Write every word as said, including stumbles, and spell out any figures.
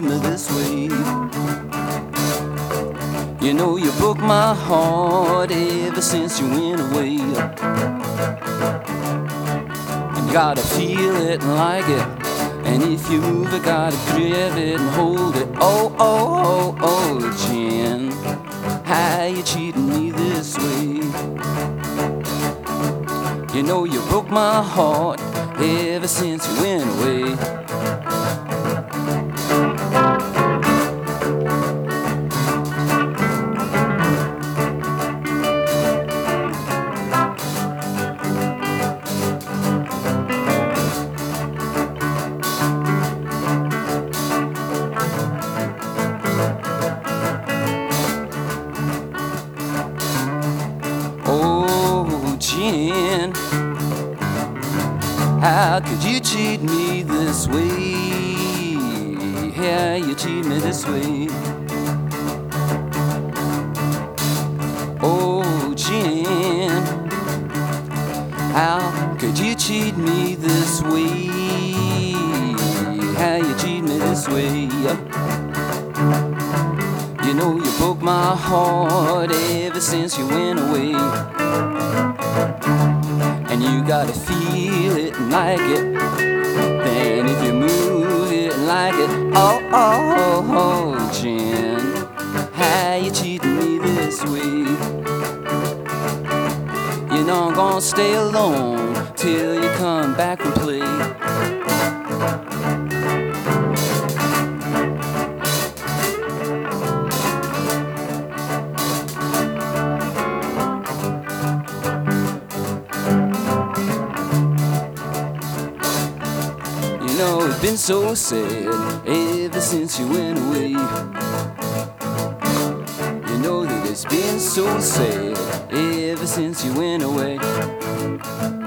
me this way. You know you broke my heart ever since you went away. And you gotta feel it and like it, and if you move it, gotta grab it and hold it. Oh, oh, oh, oh, Jen, how you cheating me this way? You know you broke my heart ever since you went away. Oh, Jen, how could you cheat me this way? How you cheat me this way? Oh, Jen, how could you cheat me this way? How you cheat me this way? You know you broke my heart ever since you went away. And you gotta feel it and like it, then if you move it and like it. Oh, oh, oh, oh, Jen, how you cheating me this way? You know I'm gonna stay alone till you come back and play. You know it's been so sad ever since you went away. You know that it's been so sad ever since you went away.